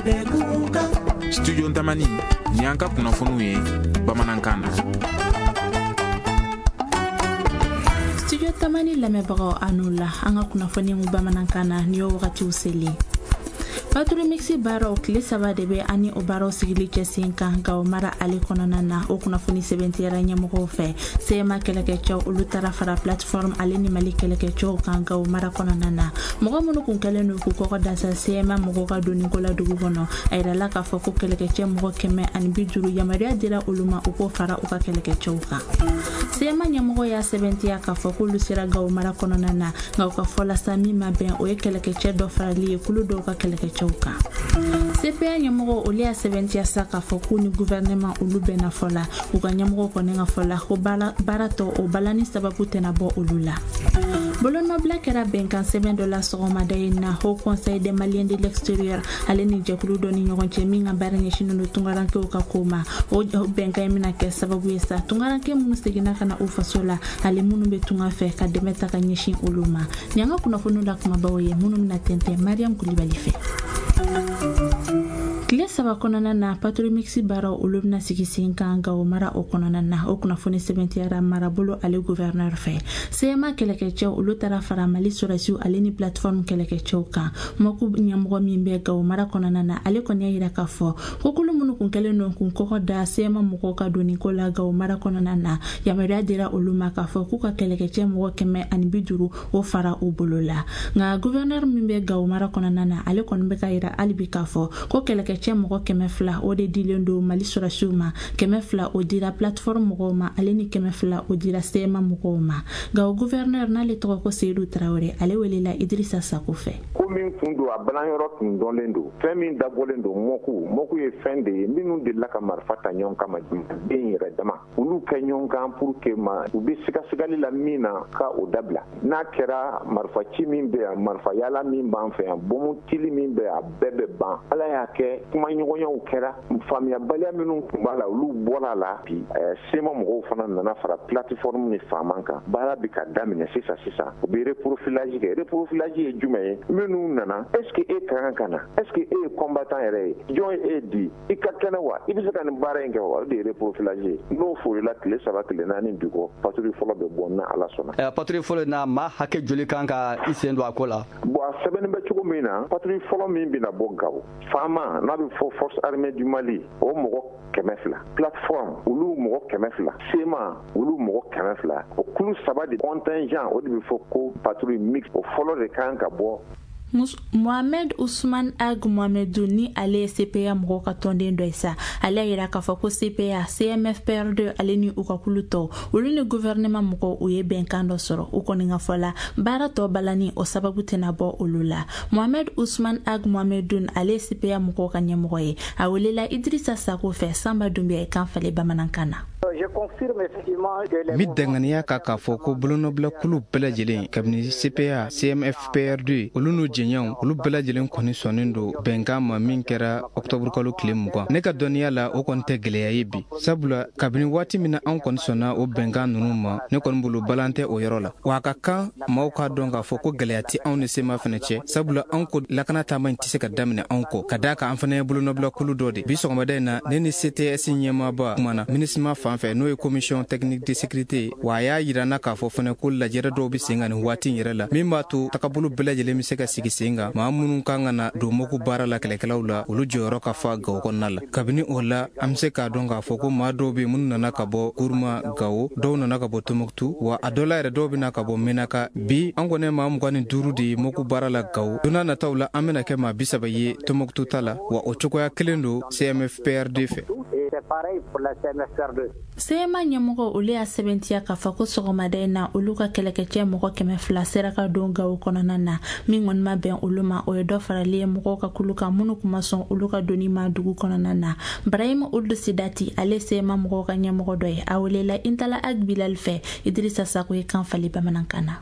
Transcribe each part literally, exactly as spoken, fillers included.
Studio Ntamani Nyanka kunafunue Bamanankana. Studio Ntamani lamebagaw anula anga kunafuni Bamanankana niyo wakati useli. Patru mixi baro kile saba debe ani obaro sigili chesinka ga mara ale kononana o kunafuni sebentiera nyamugo fe sema keleke cho ulutara fara platform ale ni mali keleke cho kanga o mara kononana mogo munu kunkele no kuko dasa sema mogo ka doni kola dugu kono ayra la ka foko keleke che mogo keme ani bijuru yamaria dira uluma uko fara uka keleke cho ka sema nyamugo ya sebentia ka foko lusira ga o mara kononana ga ka fola sami mabe o keleke che do fara li kulu do ka keleke cho C P A nyamugo olia seventy saka foku ni gouvernement ulube na fola uga nyamugo konenga fola ko barato o balani sababu tena bo ulula Bolono Black era benkan seven dollars sogoma dayina au conseil des maliens de l'extérieur aleni jakulu doni nyogonche minga baranye shinu tungaranke ukakoma o benkan mina ke sababu yesa tungaranke munisegina kana ufasola ale munu betunga fe ka demeta kanyeshin uluma nyanga kuna funula kuma bawoye munu mina tente Mariam Kulibali fe Kile saba konana na patru mixi bara ulubna sigisinka anga o mara o konana na o kuna funi seventy ara mara bolo ale gouverneur fe sema keleke che ulutara fara mali surasiu ale ni platform keleke che ka moku nyamgo mimbe ga o mara konana na ale konya ira ka fo kokulu munu kunkele no kunkoko da sema moko ka doni kola ga o mara konana na ya mera dira uluma ka fo kuka keleke che mo keme ani biduru o fara o bolola nga gouverneur mimbe ga o mara konana na ale konbe ka ira alibi ka fo ko keleke che mogo kemefla o de dilendo mali surasuma kemefla o dira plateforme mogo ma aleni kemefla o dira sema mogo ma ga o gouverneur na le toko Seydou Traoré ale welela Idrissa Sako fe komin fundo abanayoro kin dolendo femi dabolendo moku moku ye fende minu de la kamar fata nyon kama bin redama ulu kenyon kan pour que ma ubi sika sigali la mina ka o dabla na kera marfa chimi be marfa yala min ban fe bomu tili min be bebe ban ala ya ke kuma nyogonya ukera famia balia minu kumbala ulu bola la pi sema mo fana na fara plateforme ni famanka bala bika damine sisa sisa ubi reprofilage ke reprofilage e jume minu nana est-ce que e kan kana est-ce que e combattant ere joy e di ikakana wa ibisa kan barenge wa de reprofilage no fo la clé ça va que les nani dugo patrouille folo be bonna ala sona eh patrouille folo na ma hake joli kanka isendo akola bo seben be chugo mina patrouille folo min bina bogaw fama na be force armée du Mali o mo kemefla plateforme ulu mo kemefla sema ulu mo kemefla o kulu saba de contingent o de foko patrouille mix o folo de kanka bo Mohamed Ousmane Ag Mohamedou ni ale C P A moko katonde ndoisa ale ira kafa ko C P A C M F P R deux ale ni ukakuluto uluni gouvernement moko uye benkando soro ukoninga fola barato balani o sababu tenabo ulula Mohamed Ousmane Ag Mohamedou ale C P A moko kanyamoye awulela Idrissa Sako fe samba dumbi e kan fale Bamanankana Je confirme effectivement que les Midangania kaka foko bolono bla kulu bela jelen kabni C P A C M F P R deux oluno jenyan olu bela jelen koni sonendo benga ma min kera octobre kalo klemugwa ne ka doniya la o kon te geleya yebi sabula kabni wati mina an kon sona o benga nunu ma ne kon bulu balante o yoro la wa ka kan maw ka donga foko geleyati an ne sema feneche sabula an ko lakana ta man tise ka damne an ko kadaka an fane bolono bla kulu dode bi so ngomade na ne ni C T S nyema ba mana ministre fa fait no commission technique de sécurité wa ya yirana ka fo fane ko la jere do bi singa ni wati yirala mimba to takabulu bela jele mi seka sigi singa ma munun kanga na do moku bara la kele kelawla ulu joro ka fa gaw ko nala kabini ola amse ka donga fo ko ma do bi mun na ka bo kurma gaw do na ka bo tumuktu wa adola re do bi na ka bo menaka bi angone ma am gani duru di moku bara la gaw duna na tawla amena ke ma bisaba ye tumuktu tala wa o choko ya kelendo C M F P R deux fait c'est pareil pour la C M F P R deux Sema nyamugo ule a seventy ka fako sogomade na uluka keleke moko keme flasera ka donga ukonana na mingon maben uluma o do farale moko ka kuluka munu kumason uluka doni ma dugu konana na Ibrahim Ould Sidati ale sema moko ka nyamugo doy awlela intala ak Bilal fe Idrissa Sako kan fali Bamanankana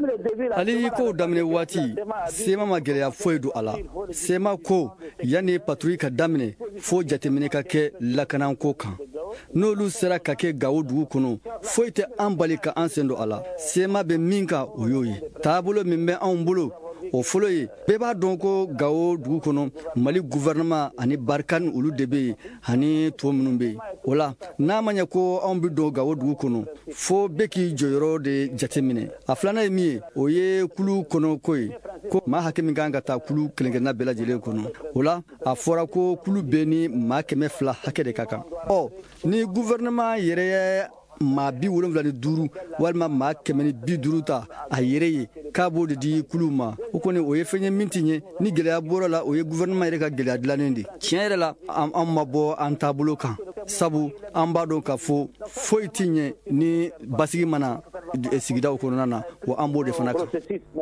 ali ko damne wati sema mageleya foidu ala sema ko yani patrouille ka damne fo jatemine ka ke lakanan ko kan n'olu sera ka kɛ gawo dugu kɔnɔ foyi tɛ an bali ka an sen don a la sema bɛ min kan o y'o ye taabolo min bɛ anw bolo o folo ye bɛɛ b'a dɔn ko Gao dugu kɔnɔ Mali gouvernement ani Barkhane olu de bɛ ani to minnu bɛ o la n'a ma ɲɛ ko anw bɛ don Gao dugu kɔnɔ fo bɛɛ k'i jɔyɔrɔ de jateminɛ a filanan ye min ye o ye kulu kɔnɔ ko ye ko maa hakɛ min kan ka taa kulu kelen-kelenna bɛɛ lajɛlen kɔnɔ o la a fɔra ko kulu bɛɛ ni maa kɛmɛ fila hakɛ de ka kan ɔ ni gouvernement yɛrɛ ye maa bi wolonwula ni duuru walima maa kɛmɛ ni bi duuru ta a yɛrɛ ye k'a b'o de di kulu ma o kɔni o ye fɛn ye min tɛ ɲɛ ni gɛlɛya bɔra la o ye gouvernement yɛrɛ ka gɛlɛya dilannen de tiɲɛ yɛrɛ la an ma bɔ an taabolo kan sabu an b'a dɔn k'a fɔ foyi tɛ ɲɛ ni basigi mana sigidaw kɔnɔna na wa an b'o de fana kan.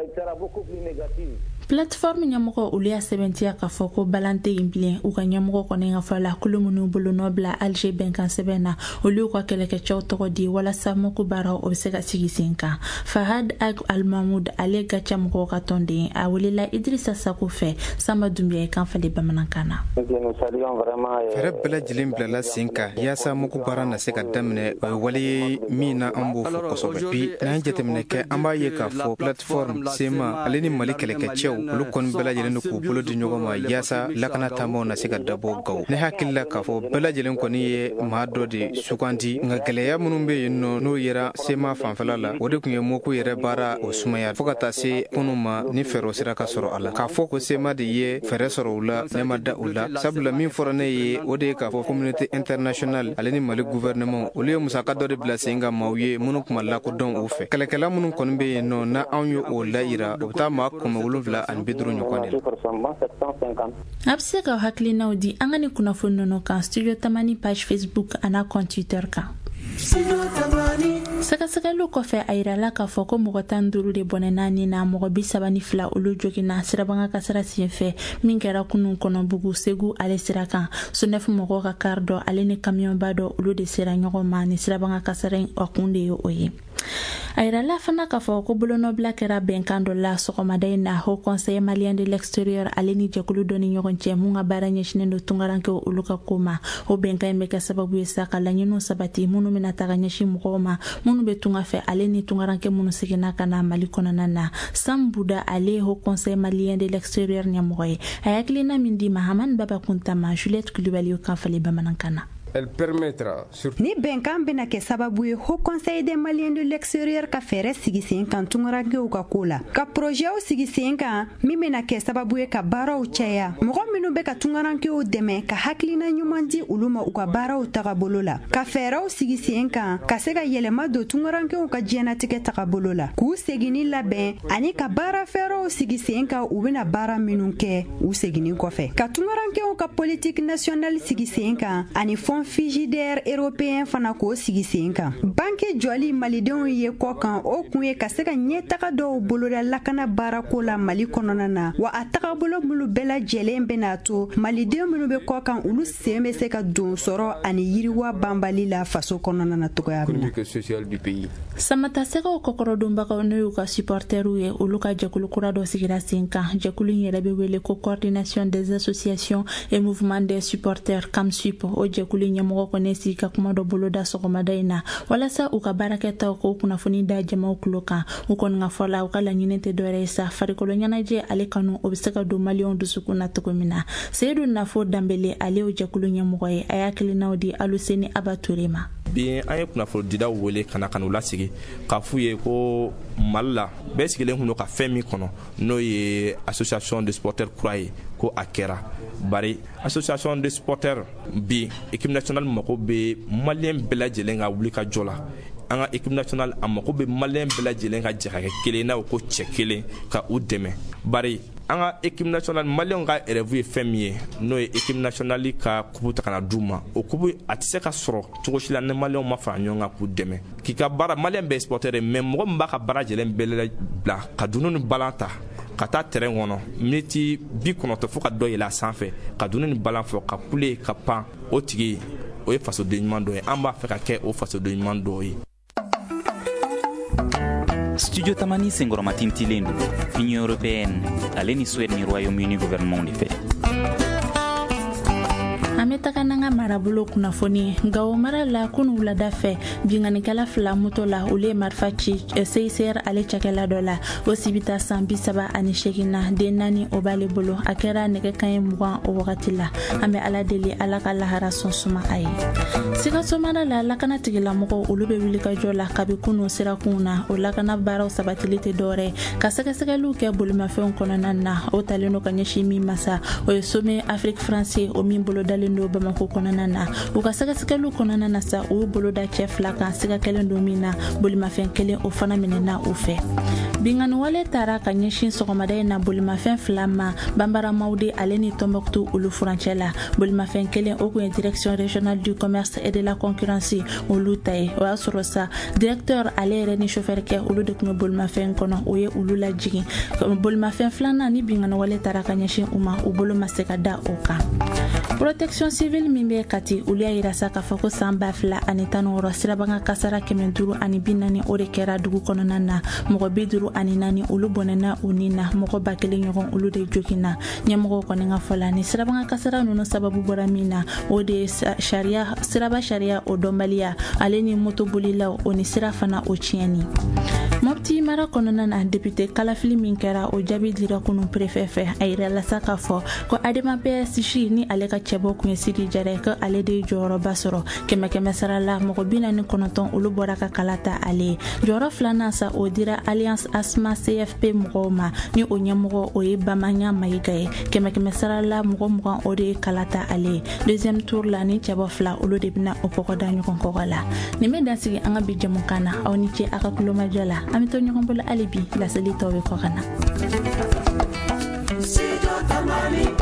Plateforme ɲɛmɔgɔ olu y'a sɛbɛntiya k'a fɔ ko balan tɛ yen bilen u ka ɲɛmɔgɔ kɔni ka fɔ la kulu minnu bolo nɔ bila Alger bɛnkan sɛbɛn na olu ka kɛlɛkɛcɛw tɔgɔ di walasa mɔku baaraw o bɛ se ka sigi sen kan. Fahad Ag Al-Mahmoud ale gacha mɔgɔw ka tɔnden a welela Idrissa Sako fɛ Samba Dumbiya kan fali bamanankan na. Fɛrɛ bɛɛ lajɛlen bilala sen kan yaasa mɔku baara na se ka daminɛ o ye wale ye min na an b'o fɔ kosɛbɛ bi n'an jateminɛ kɛ an b'a ye k'a fɔ plateforme sema ale ni Mali kɛlɛkɛcɛw olu kɔni bɛɛ lajɛlen de k'u bolo di ɲɔgɔn ma yaasa lakana taamaw na se ka dabɔ Gao ne hakili la k'a fɔ bɛɛ lajɛlen kɔni ye maa dɔ de suganti nka gɛlɛya minnu bɛ yen nɔ n'o yera sema fanfɛla la o de tun ye mɔku yɛrɛ baara o sumaya fo ka taa se kunu ma ni fɛɛrɛw sera ka sɔrɔ a la k'a fɔ ko sema de ye fɛɛrɛ sɔrɔ u la ne ma da u la sabula min fɔra ne ye o de ye k'a fɔ communauté internationale ale ni Mali gouvernement olu ye musaka dɔ de bila sen kan maaw ye minnu kuma lakodɔn u fɛ kɛlɛkɛla minnu kɔni bɛ yen nɔ na anw ye o layira o bɛ taa maa kɛmɛ wolonwula ani bi duuru ɲɔgɔn de a bɛ se ka hakilinaw di an ka ni kunnafoni ninnu kan Studio Tamani page Facebook ana compte Twitter kan. Sɛgɛsɛgɛliw kɔfɛ a yirala k'a fɔ ko mɔgɔ tan duuru de bɔnɛ naani na mɔgɔ bi saba ni fila olu joginna sirabanga ka sira senfɛ min kɛra kunun kɔnɔ Bugu Segu ale sira kan Sonef mɔgɔw ka kar dɔ ale ni kamiyɔnba dɔ olu de sera ɲɔgɔn ma ni sirabanga ka sira a kun de ye o ye. A yirala fana k'a fɔ ko bolonɔbila kɛra bɛnkan dɔ la sɔgɔmada in na Haut Conseil malien de l'extérieur ale ni jɛkulu dɔ ni ɲɔgɔn cɛ mun ka baara ɲɛsinnen don tungarankew olu ka ko ma o bɛnkan in bɛ kɛ sababu ye sa ka laɲiniw sabati minnu bɛna taga ɲɛsin mɔgɔw ma minnu bɛ tunga fɛ ale ni tungaranke minnu seginna ka na Mali kɔnɔna na. Sam Bouda ale Haut Conseil malien de l'extérieur ɲɛmɔgɔ ye a hakilina min di Mahamane Baba Kuntama Juliette Kulibali kan fali bamanankan na. Elle permettra sur... Ni bɛnkan bɛna kɛ sababu ye Haut Conseil des Maliens de l'extérieur ka fɛɛrɛ sigi sen kan tungarankew ka ko la ka projɛw sigi sen kan min bɛna kɛ sababu ye ka baaraw cɛya mɔgɔ minnu bɛ ka tungarankew dɛmɛ ka hakilina ɲuman di olu ma u ka baaraw tagabolo la ka fɛɛrɛw sigi sen kan ka se ka yɛlɛma don tungarankew ka diɲɛnatigɛ tagabolo la k'u segini labɛn ani ka baara fɛɛrɛw sigi sen kan u bɛna baara minnu kɛ u segini kɔfɛ ka tungarankew ka politique nationale sigi sen kan ani fond Figidaire européen fana ko sigi sen kan banque joli malidenw ye kɔ kan o kun ye ka se ka ɲɛtaga dɔw boloda lakana baarako la Mali kɔnɔna na wa a tagabolo minnu bɛɛ lajɛlen bɛna to malidenw minnu bɛ kɔ kan olu sen bɛ se ka don sɔrɔ ani yiriwa banbali la faso kɔnɔna na togoya min na. Samata sɛgɛw kɔkɔrɔdonbagaw n'o y'u ka supportɛrw ye olu ka jɛkulu kura dɔ sigira sen kan jɛkulu in yɛrɛ bɛ wele ko coordination des associations et mouvements des supporters CAMSUP o jɛkulu ɲɛmɔgɔ kɔni sigi ka kuma dɔ bolo da sɔgɔmada in na walasa u ka baarakɛtaw k'o kunnafoni da jamaw kulo kan u kɔni ka fɔ la u ka laɲini tɛ dɔwɛrɛ ye sa farikolo ɲɛnajɛ ale kanu o bɛ se ka don maliyɛnw dusukun na cogo min na Seydou Nafo Dambele ale y'o jɛkulu ɲɛmɔgɔ ye a y'a hakilinaw di Aluseni Aba Ture ma. Bien an ye kunnafoni didaw wele kana ka n'u lasigi k'a f'u ye ko Mali la bɛɛ sigilen kun don ka fɛn min kɔnɔ n'o ye association de supporters kura ye ko a kɛra bari association de supporters bi équipe nationale mako bɛ maliyɛn bɛɛ lajɛlen ka wuli ka jɔ la an ka équipe nationale a mako bɛ maliyɛn bɛɛ lajɛlen ka jɛ ka kɛ kelen n'a ko cɛ kelen ka u dɛmɛ bari an ka équipe nationale maliyɛnw ka rêve ye fɛn min ye n'o ye équipe nationale ka kubu ta ka na d'u ma o kubu a tɛ se ka sɔrɔ cogo si la ni maliyɛnw ma fara ɲɔgɔn kan k'u dɛmɛ k'i ka baara maliyɛn bɛɛ ye supporter ye mais mɔgɔ min b'a ka baara lajɛlen bɛɛ bila ka dunun ni balan ta ka taa terrain kɔnɔ miniti bi kɔnɔntɔn fo ka dɔ yɛlɛ a sanfɛ ka dunun ni balan fɔ ka kule ka pan o tigi o ye fasoden ɲuman dɔ ye an b'a fɛ ka kɛ o fasoden ɲuman dɔ ye. Studio Tamani senkɔrɔma tintilen don Union européenne ale ni Suède ni Royaume-Uni gouvernement de fɛ. An bɛ taga n'an ka marabolo kunnafoni nga o mara la kunu wulada fɛ binganikɛla fila moto la olu ye marifa ci C I C R ale cakɛla dɔ la o sibita san bi saba ani segin na den naani o b'ale bolo a kɛra nɛgɛ kaɲɛ mugan o wagati la an bɛ ala deli ala ka lahara sɔn suma a ye Sikaso mara la lakana tigilamɔgɔw olu bɛ wuli ka jɔ la kabi kunu sirakun na o lakana baaraw sabatili tɛ dɔwɛrɛ ka sɛgɛsɛgɛliw kɛ bolimafɛnw kɔnɔna na o talen do ka ɲɛsin min masa o ye Sommet Afrique français o min bolo dalen do Bamako kɔnɔna na u ka sɛgɛsɛgɛliw kɔnɔna na sa u bolo da cɛ fila kan siga kelen do min na bolimafɛn kelen o fana minɛna u fɛ bingani wale taara ka ɲɛsin sɔgɔmada in na bolimafɛn fila ma Bambaramaw de ale ni Tombouctou olu furancɛ la bolimafɛn kelen o kun ye direction régionale du commerce et de la concurrence olu ta ye o y'a sɔrɔ sa directeur ale yɛrɛ ni chauffeur kɛ olu de kun bɛ bolimafɛn kɔnɔ o ye olu lajigin bolimafɛn filanan ni bingani wale taara ka ɲɛsin u ma u bolo ma se ka da o kan protection civile min bɛ Kati olu y'a yira sa k'a fɔ ko san ba fila ani tan ni wɔɔrɔ sirabanga kasara kɛmɛ duuru ani bi naani o de kɛra dugu kɔnɔna na mɔgɔ bi duuru ani naani olu bɔnɛna u ni na mɔgɔ ba kelen ɲɔgɔn olu de joginna ɲɛmɔgɔw kɔni ka fɔ la ni sirabanga kasara ninnu sababu bɔra min na o de ye sariya siraba sariya o dɔnbaliya ale ni motobolilaw o ni sira fana o tiɲɛni Mopti mara kɔnɔna na député kalafili min kɛra o jaabi dira kunu préfet fɛ a yirala sa k'a fɔ ko Adama P S si ni ale ka cɛbɔ kun ye Sidi Jara ko ale de jɔyɔrɔba sɔrɔ kɛmɛ kɛmɛ sara la mɔgɔ bi naani kɔnɔntɔn olu bɔra ka kala ta ale jɔyɔrɔ filanan sa o dira Alliance Asma C F P mɔgɔw ma ni o ɲɛmɔgɔ o ye Bamanya Mayiga ye kɛmɛ kɛmɛ sara la mɔgɔ mugan o de ye kala ta ale deuxième tour la ni cɛbɔ fila olu de bɛna o kɔkɔda ɲɔgɔn kɔkɔ la nin bɛ dansigi an ka bi jamukan na aw ni ce a ka kulomajɔ la an bɛ to ɲɔgɔn bolo hali bi laseli tɔw bɛ kɔ ka na